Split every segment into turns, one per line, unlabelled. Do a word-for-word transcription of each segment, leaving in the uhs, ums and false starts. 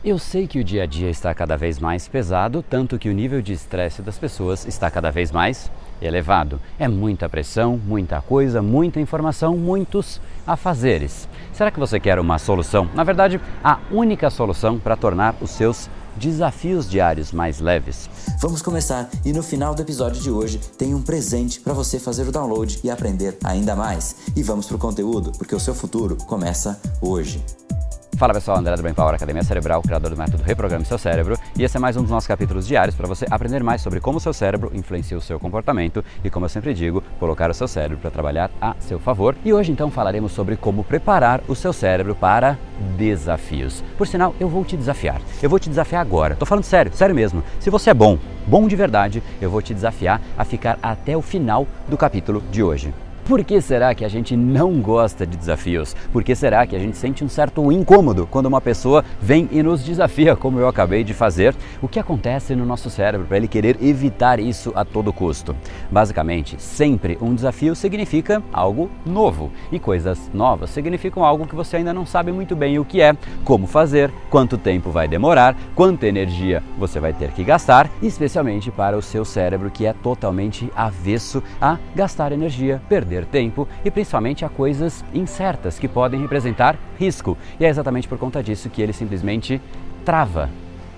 Eu sei que o dia a dia está cada vez mais pesado, tanto que o nível de estresse das pessoas está cada vez mais elevado. É muita pressão, muita coisa, muita informação, muitos afazeres. Será que você quer uma solução? Na verdade, a única solução para tornar os seus desafios diários mais leves.
Vamos começar e no final do episódio de hoje tem um presente para você fazer o download e aprender ainda mais. E vamos para o conteúdo, porque o seu futuro começa hoje.
Fala pessoal, André do Brain Power, Academia Cerebral, criador do método Reprograme Seu Cérebro, e esse é mais um dos nossos capítulos diários para você aprender mais sobre como o seu cérebro influencia o seu comportamento e, como eu sempre digo, colocar o seu cérebro para trabalhar a seu favor. E hoje então falaremos sobre como preparar o seu cérebro para desafios. Por sinal, eu vou te desafiar. Eu vou te desafiar agora. Tô falando sério, sério mesmo. Se você é bom, bom de verdade, eu vou te desafiar a ficar até o final do capítulo de hoje. Por que será que a gente não gosta de desafios? Por que será que a gente sente um certo incômodo quando uma pessoa vem e nos desafia, como eu acabei de fazer? O que acontece no nosso cérebro para ele querer evitar isso a todo custo? Basicamente, sempre um desafio significa algo novo. E coisas novas significam algo que você ainda não sabe muito bem o que é, como fazer, quanto tempo vai demorar, quanta energia você vai ter que gastar, especialmente para o seu cérebro que é totalmente avesso a gastar energia, perder tempo e principalmente a coisas incertas que podem representar risco. E é exatamente por conta disso que ele simplesmente trava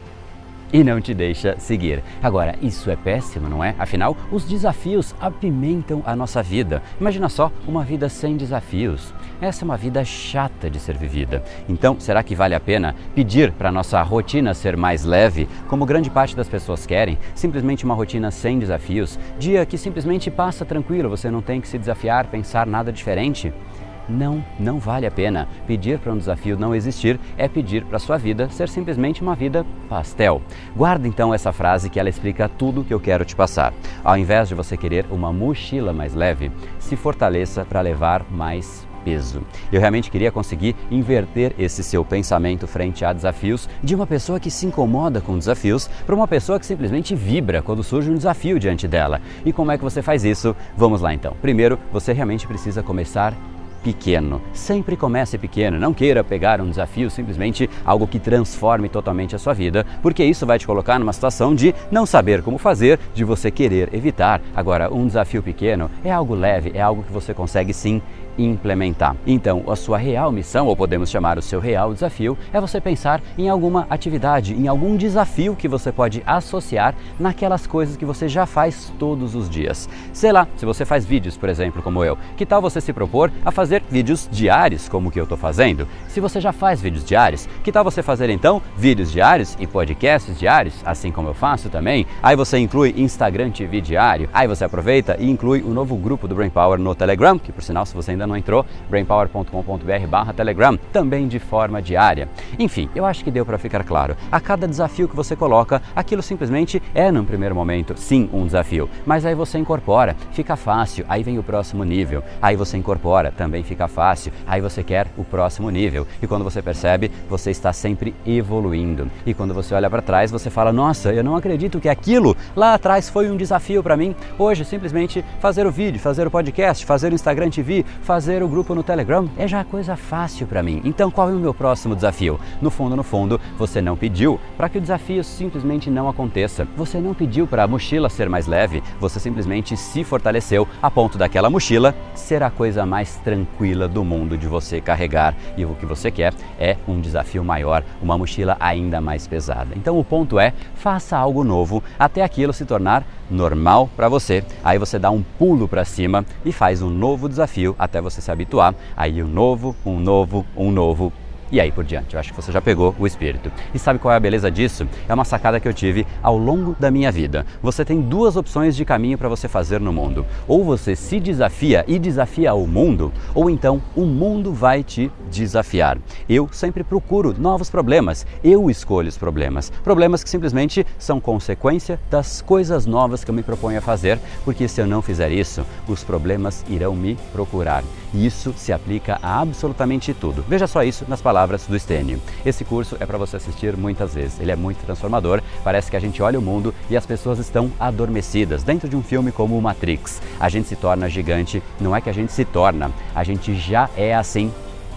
e não te deixa seguir. Agora, isso é péssimo, não é? Afinal, os desafios apimentam a nossa vida. Imagina só uma vida sem desafios. Essa é uma vida chata de ser vivida. Então, será que vale a pena pedir para a nossa rotina ser mais leve, como grande parte das pessoas querem? Simplesmente uma rotina sem desafios? Dia que simplesmente passa tranquilo, você não tem que se desafiar, pensar nada diferente? Não, não vale a pena. Pedir para um desafio não existir é pedir para a sua vida ser simplesmente uma vida pastel. Guarda então essa frase que ela explica tudo o que eu quero te passar. Ao invés de você querer uma mochila mais leve, se fortaleça para levar mais peso. Eu realmente queria conseguir inverter esse seu pensamento frente a desafios de uma pessoa que se incomoda com desafios para uma pessoa que simplesmente vibra quando surge um desafio diante dela. E como é que você faz isso? Vamos lá então. Primeiro, você realmente precisa começar pequeno. Sempre comece pequeno, não queira pegar um desafio, simplesmente algo que transforme totalmente a sua vida, porque isso vai te colocar numa situação de não saber como fazer, de você querer evitar. Agora, um desafio pequeno é algo leve, é algo que você consegue sim implementar. Então, a sua real missão, ou podemos chamar o seu real desafio, é você pensar em alguma atividade, em algum desafio que você pode associar naquelas coisas que você já faz todos os dias. Sei lá, se você faz vídeos, por exemplo, como eu, que tal você se propor a fazer vídeos diários, como o que eu estou fazendo? Se você já faz vídeos diários, que tal você fazer então vídeos diários e podcasts diários, assim como eu faço também? Aí você inclui Instagram T V diário, aí você aproveita e inclui o novo grupo do Brain Power no Telegram, que por sinal, se você ainda não entrou, brainpower ponto com ponto br barra Telegram, também de forma diária. Enfim, eu acho que deu para ficar claro. A cada desafio que você coloca, aquilo simplesmente é, num primeiro momento, sim, um desafio. Mas aí você incorpora, fica fácil, aí vem o próximo nível. Aí você incorpora, também fica fácil, aí você quer o próximo nível. E quando você percebe, você está sempre evoluindo. E quando você olha para trás, você fala, nossa, eu não acredito que aquilo lá atrás foi um desafio para mim. Hoje, simplesmente fazer o vídeo, fazer o podcast, fazer o Instagram T V, fazer fazer o grupo no Telegram é já coisa fácil para mim. Então qual é o meu próximo desafio? No fundo, no fundo, você não pediu para que o desafio simplesmente não aconteça. Você não pediu para a mochila ser mais leve, você simplesmente se fortaleceu a ponto daquela mochila ser a coisa mais tranquila do mundo de você carregar. E o que você quer é um desafio maior, uma mochila ainda mais pesada. Então o ponto é, faça algo novo até aquilo se tornar normal para você. Aí você dá um pulo para cima e faz um novo desafio até você se habituar. Aí um novo, um novo, um novo e aí por diante. Eu acho que você já pegou o espírito. E sabe qual é a beleza disso? É uma sacada que eu tive ao longo da minha vida. Você tem duas opções de caminho para você fazer no mundo. Ou você se desafia e desafia o mundo, ou então o mundo vai te desafiar. Eu sempre procuro novos problemas. Eu escolho os problemas. Problemas que simplesmente são consequência das coisas novas que eu me proponho a fazer, porque se eu não fizer isso, os problemas irão me procurar. E isso se aplica a absolutamente tudo. Veja só isso nas palavras do Stênio. Esse curso é para você assistir muitas vezes. Ele é muito transformador. Parece que a gente olha o mundo e as pessoas estão adormecidas dentro de um filme como o Matrix. A gente se torna gigante. Não é que a gente se torna, a gente já é assim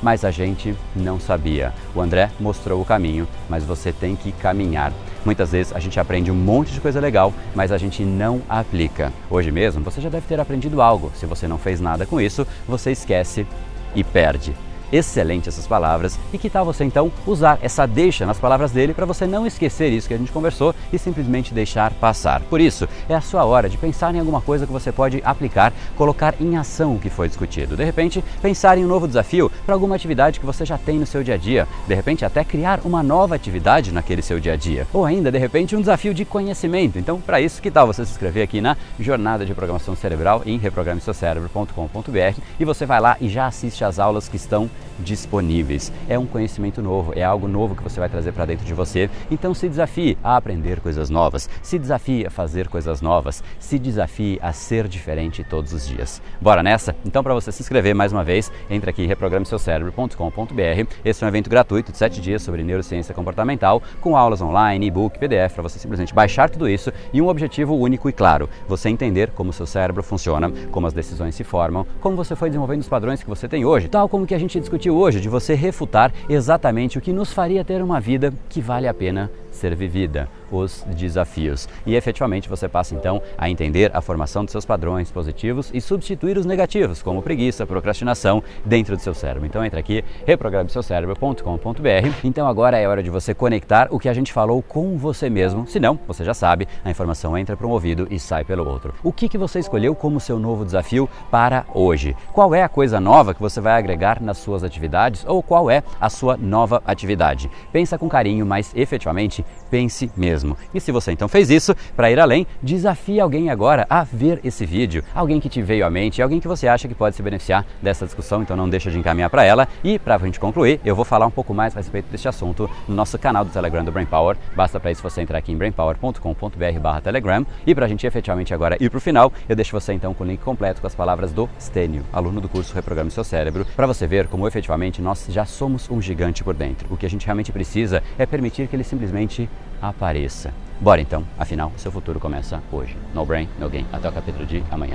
mas a gente não sabia. O André mostrou o caminho, mas você tem que caminhar. Muitas vezes a gente aprende um monte de coisa legal, mas a gente não aplica. Hoje mesmo você já deve ter aprendido algo. Se você não fez nada com isso, você esquece e perde. Excelente essas palavras, e que tal você então usar essa deixa nas palavras dele para você não esquecer isso que a gente conversou e simplesmente deixar passar. Por isso, é a sua hora de pensar em alguma coisa que você pode aplicar, colocar em ação o que foi discutido. De repente, pensar em um novo desafio para alguma atividade que você já tem no seu dia a dia. De repente, até criar uma nova atividade naquele seu dia a dia. Ou ainda, de repente, um desafio de conhecimento. Então, para isso, que tal você se inscrever aqui na Jornada de Programação Cerebral em reprograme seu cérebro ponto com ponto b r e você vai lá e já assiste às aulas que estão disponíveis. É um conhecimento novo, é algo novo que você vai trazer para dentro de você. Então se desafie a aprender coisas novas, se desafie a fazer coisas novas, se desafie a ser diferente todos os dias. Bora nessa? Então, para você se inscrever mais uma vez, entre aqui em reprograme seu cérebro ponto com ponto b r. Esse é um evento gratuito de sete dias sobre neurociência comportamental, com aulas online, e-book, P D F, para você simplesmente baixar tudo isso e um objetivo único e claro: você entender como o seu cérebro funciona, como as decisões se formam, como você foi desenvolvendo os padrões que você tem hoje, tal como que a gente discutiu hoje, de você refutar exatamente o que nos faria ter uma vida que vale a pena ser vivida, os desafios. E efetivamente você passa então a entender a formação dos seus padrões positivos e substituir os negativos, como preguiça, procrastinação, dentro do seu cérebro. Então entra aqui, reprograme seu cérebro ponto com ponto b r. Então agora é hora de você conectar o que a gente falou com você mesmo, senão, você já sabe, a informação entra por um ouvido e sai pelo outro. O que, que você escolheu como seu novo desafio para hoje? Qual é a coisa nova que você vai agregar nas suas atividades, ou qual é a sua nova atividade? Pensa com carinho, mas efetivamente pense mesmo. E se você então fez isso, para ir além, desafie alguém agora a ver esse vídeo, alguém que te veio à mente, alguém que você acha que pode se beneficiar dessa discussão, então não deixa de encaminhar para ela. E para a gente concluir, eu vou falar um pouco mais a respeito deste assunto no nosso canal do Telegram do Brain Power. Basta para isso você entrar aqui em brain power ponto com ponto b r barra telegram. E para a gente efetivamente agora ir para o final, eu deixo você então com o link completo com as palavras do Stênio, aluno do curso Reprograme Seu Cérebro, para você ver como efetivamente nós já somos um gigante por dentro. O que a gente realmente precisa é permitir que ele simplesmente apareça. Bora então, afinal, seu futuro começa hoje. No brain, no gain. Até o capítulo de amanhã.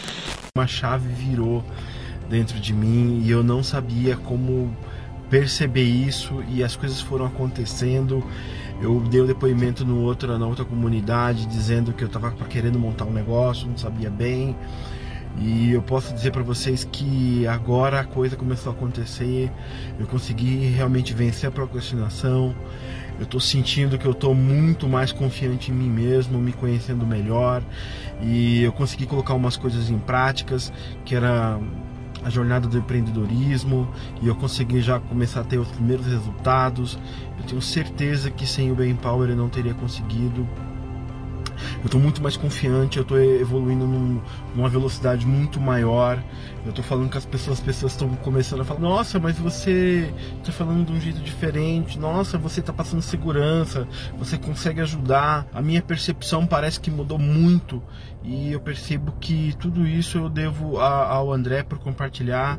Uma chave virou dentro de mim e eu não sabia como perceber isso, e as coisas foram acontecendo. Eu dei um depoimento no outro, na outra comunidade dizendo que eu estava querendo montar um negócio, não sabia bem. E eu posso dizer para vocês que agora a coisa começou a acontecer. Eu consegui realmente vencer a procrastinação. Eu estou sentindo que eu estou muito mais confiante em mim mesmo, me conhecendo melhor. E eu consegui colocar umas coisas em práticas, que era a jornada do empreendedorismo. E eu consegui já começar a ter os primeiros resultados. Eu tenho certeza que sem o Brain Power eu não teria conseguido. Eu estou muito mais confiante, eu estou evoluindo num, numa velocidade muito maior. Eu estou falando que as pessoas as pessoas estão começando a falar: nossa, mas você está falando de um jeito diferente, nossa, você está passando segurança, você consegue ajudar. A minha percepção parece que mudou muito, e eu percebo que tudo isso eu devo a, ao André por compartilhar,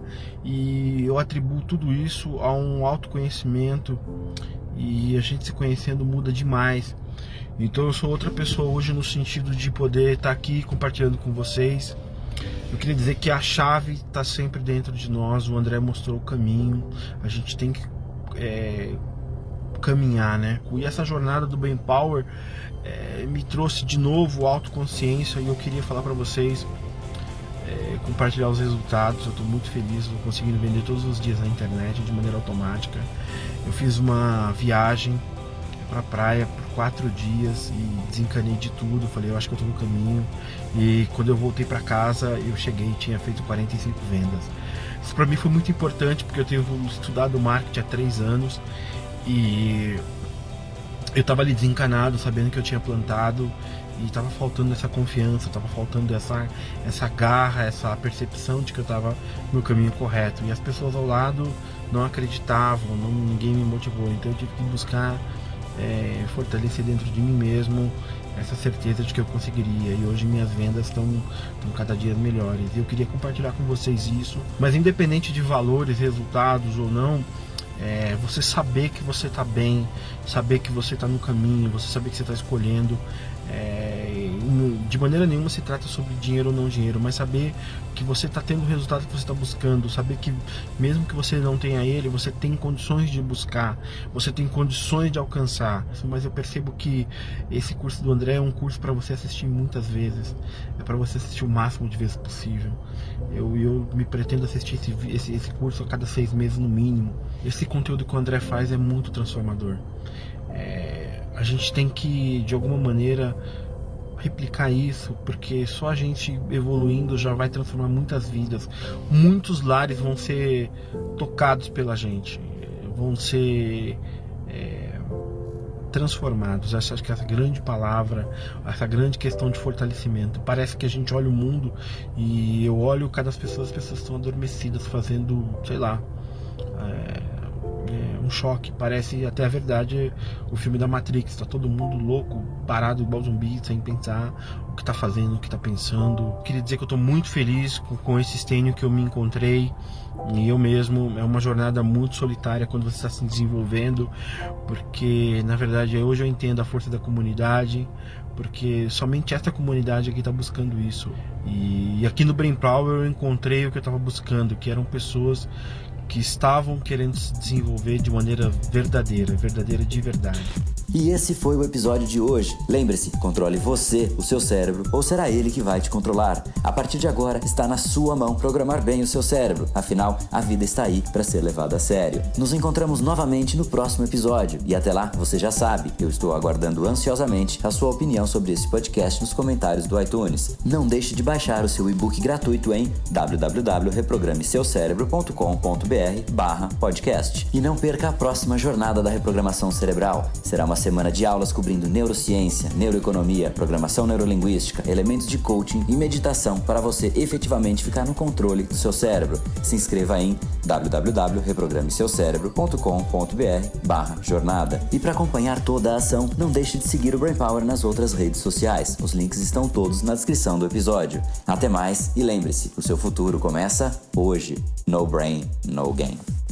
e eu atribuo tudo isso a um autoconhecimento, e a gente se conhecendo muda demais. Então eu sou outra pessoa hoje, no sentido de poder estar aqui compartilhando com vocês. Eu queria dizer que a chave está sempre dentro de nós. O André mostrou o caminho. A gente tem que é, caminhar, né? E essa jornada do Brain Power é, me trouxe de novo autoconsciência, e eu queria falar para vocês, é, compartilhar os resultados. Eu estou muito feliz, estou conseguindo vender todos os dias na internet de maneira automática. Eu fiz uma viagem para a praia por quatro dias e desencanei de tudo. Falei, eu acho que eu estou no caminho. E quando eu voltei para casa, eu cheguei e tinha feito quarenta e cinco vendas. Isso para mim foi muito importante, porque eu tenho estudado marketing há três anos e eu estava ali desencanado, sabendo que eu tinha plantado, e estava faltando essa confiança, estava faltando essa, essa garra, essa percepção de que eu estava no caminho correto. E as pessoas ao lado não acreditavam, não, ninguém me motivou. Então eu tive que buscar É, fortalecer dentro de mim mesmo essa certeza de que eu conseguiria, e hoje minhas vendas estão cada dia melhores. Eu queria compartilhar com vocês isso, mas independente de valores, resultados ou não, é, você saber que você está bem, saber que você está no caminho, você saber que você está escolhendo é, de maneira nenhuma se trata sobre dinheiro ou não dinheiro, mas saber que você está tendo o resultado que você está buscando, saber que mesmo que você não tenha ele, você tem condições de buscar, você tem condições de alcançar. Mas eu percebo que esse curso do André é um curso para você assistir muitas vezes, é para você assistir o máximo de vezes possível. Eu, eu me pretendo assistir esse, esse, esse curso a cada seis meses no mínimo. Esse conteúdo que o André faz é muito transformador. É, a gente tem que, de alguma maneira, replicar isso, porque só a gente evoluindo já vai transformar muitas vidas. Muitos lares vão ser tocados pela gente, vão ser é, transformados. Acho que essa grande palavra, essa grande questão de fortalecimento. Parece que a gente olha o mundo e eu olho cada pessoa, as pessoas estão adormecidas, fazendo, sei lá, é, um choque. Parece até a verdade o filme da Matrix, tá todo mundo louco, parado igual zumbi, sem pensar o que tá fazendo, o que tá pensando. Queria dizer que eu tô muito feliz com, com esse estênio que eu me encontrei, e eu mesmo. É uma jornada muito solitária quando você está se desenvolvendo, porque na verdade hoje eu entendo a força da comunidade, porque somente essa comunidade aqui está buscando isso. E aqui no Brain Power eu encontrei o que eu estava buscando, que eram pessoas que estavam querendo se desenvolver de maneira verdadeira, verdadeira de verdade.
E esse foi o episódio de hoje. Lembre-se, controle você, o seu cérebro, ou será ele que vai te controlar? A partir de agora, está na sua mão programar bem o seu cérebro. Afinal, a vida está aí para ser levada a sério. Nos encontramos novamente no próximo episódio. E até lá, você já sabe, eu estou aguardando ansiosamente a sua opinião sobre esse podcast nos comentários do iTunes. Não deixe de baixar o seu e-book gratuito em w w w ponto reprograme seu cérebro ponto com ponto b r barra podcast. E não perca a próxima jornada da reprogramação cerebral. Será uma semana de aulas cobrindo neurociência, neuroeconomia, programação neurolinguística, elementos de coaching e meditação para você efetivamente ficar no controle do seu cérebro. Se inscreva em w w w ponto reprograme seu cérebro ponto com ponto b r barra jornada. E para acompanhar toda a ação, não deixe de seguir o Brain Power nas outras redes sociais. Os links estão todos na descrição do episódio. Até mais e lembre-se, o seu futuro começa hoje. No brain, no game.